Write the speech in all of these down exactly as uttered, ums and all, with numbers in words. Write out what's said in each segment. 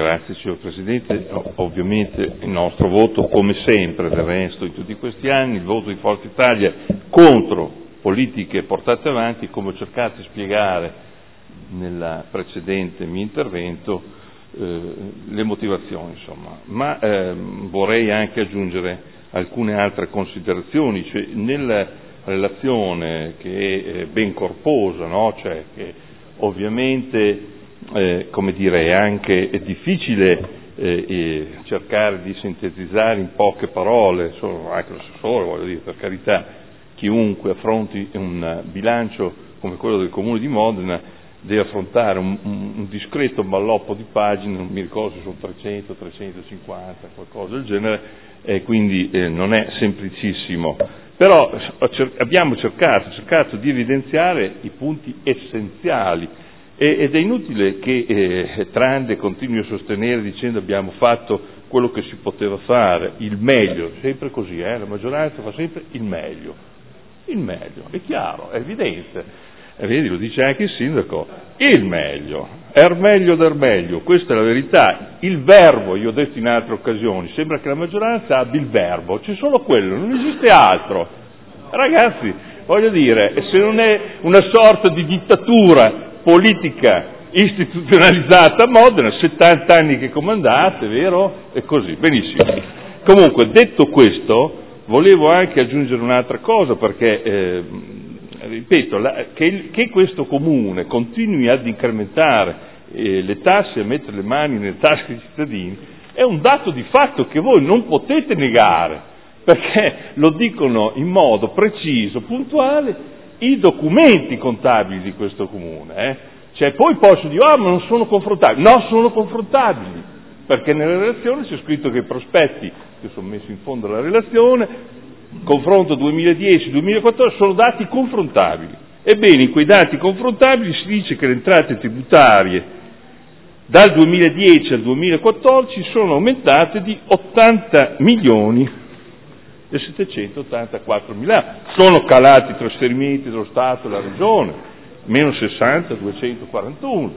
Grazie signor Presidente. Ovviamente il nostro voto, come sempre del resto in tutti questi anni, il voto di Forza Italia contro politiche portate avanti, come ho cercato di spiegare nel precedente mio intervento, eh, le motivazioni insomma. Ma eh, vorrei anche aggiungere alcune altre considerazioni, cioè, nella relazione che è ben corposa, no? Cioè, che ovviamente Eh, come dire, è anche è difficile eh, eh, cercare di sintetizzare in poche parole, sono anche l'assessore, voglio dire, per carità, chiunque affronti un bilancio come quello del Comune di Modena deve affrontare un, un, un discreto balloppo di pagine, non mi ricordo se sono trecento, trecentocinquanta, qualcosa del genere, e quindi eh, non è semplicissimo. Però abbiamo cercato, cercato di evidenziare i punti essenziali. Ed è inutile che eh, Trande continui a sostenere dicendo abbiamo fatto quello che si poteva fare, il meglio, sempre così, eh? La maggioranza fa sempre il meglio, il meglio, è chiaro, è evidente, e vedi, lo dice anche il sindaco, il meglio, er meglio del meglio, questa è la verità, il verbo, io ho detto in altre occasioni, sembra che la maggioranza abbia il verbo, c'è solo quello, non esiste altro, ragazzi, voglio dire, se non è una sorta di dittatura politica istituzionalizzata a Modena, settanta anni che comandate, vero? E così, benissimo. Comunque, detto questo, volevo anche aggiungere un'altra cosa, perché, eh, ripeto, la, che, che questo Comune continui ad incrementare eh, le tasse e a mettere le mani nelle tasche dei cittadini, è un dato di fatto che voi non potete negare, perché lo dicono in modo preciso, puntuale, i documenti contabili di questo Comune, eh? Cioè poi posso dire, ah, ma non sono confrontabili, no, sono confrontabili, perché nella relazione c'è scritto che i prospetti, che sono messi in fondo alla relazione, confronto duemiladieci duemilaquattordici, sono dati confrontabili. Ebbene, in quei dati confrontabili si dice che le entrate tributarie dal duemiladieci al duemilaquattordici sono aumentate di ottanta milioni e settecentottantaquattro mila, sono calati i trasferimenti dello Stato e della Regione, meno sessanta, duecentoquarantuno,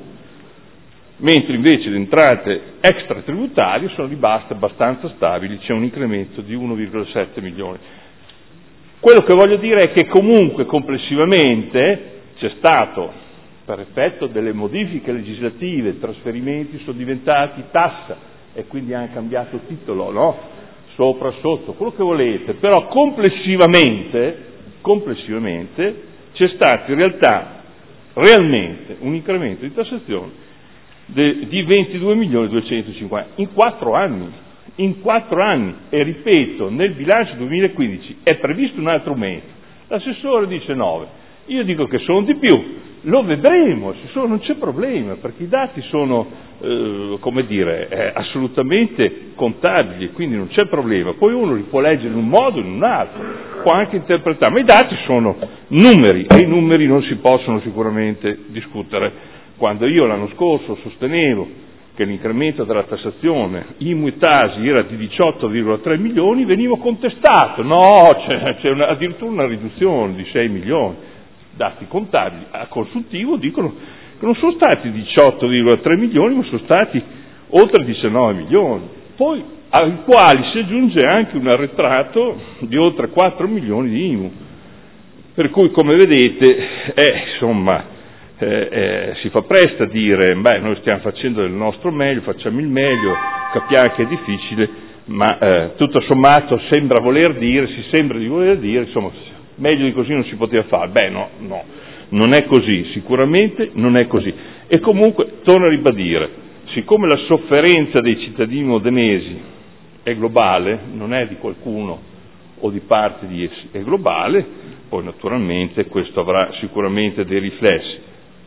mentre invece le entrate extratributarie sono rimaste abbastanza stabili, c'è un incremento di uno virgola sette milioni. Quello che voglio dire è che comunque complessivamente c'è stato, per effetto delle modifiche legislative, i trasferimenti sono diventati tassa e quindi hanno cambiato titolo, no? Sopra, sotto, quello che volete, però complessivamente, complessivamente c'è stato in realtà realmente un incremento di tassazione de, di ventidue milioni duecentocinquanta in quattro anni, in quattro anni, e ripeto, nel bilancio duemilaquindici è previsto un altro aumento, l'assessore dice nove, io dico che sono di più, lo vedremo, non c'è problema, perché i dati sono, eh, come dire, eh, assolutamente contabili, quindi non c'è problema. Poi uno li può leggere in un modo o in un altro, può anche interpretare, ma i dati sono numeri e i numeri non si possono sicuramente discutere. Quando io l'anno scorso sostenevo che l'incremento della tassazione I M U e Tasi era di diciotto virgola tre milioni, venivo contestato, no, c'è, c'è una, addirittura una riduzione di sei milioni. Dati contabili a consultivo dicono che non sono stati diciotto virgola tre milioni, ma sono stati oltre diciannove milioni, poi ai quali si aggiunge anche un arretrato di oltre quattro milioni di I M U, per cui come vedete eh, insomma eh, eh, si fa presto a dire beh, noi stiamo facendo del nostro meglio, facciamo il meglio, capiamo che è difficile, ma eh, tutto sommato sembra voler dire, si sembra di voler dire, insomma, meglio di così non si poteva fare. Beh, no, no, non è così, sicuramente non è così. E comunque, torno a ribadire, siccome la sofferenza dei cittadini modenesi è globale, non è di qualcuno o di parte di essi, è globale, poi naturalmente questo avrà sicuramente dei riflessi.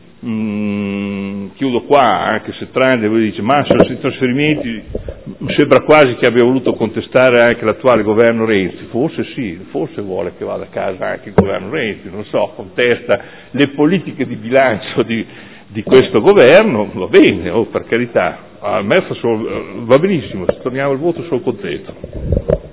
Mm, chiudo qua, anche se Trande dice ma se i trasferimenti sembra quasi che abbia voluto contestare anche l'attuale governo Renzi, forse sì, forse vuole che vada a casa anche il governo Renzi, non so, contesta le politiche di bilancio di, di questo governo, va bene, oh, per carità, a me fa solo, va benissimo, se torniamo al voto sono contento.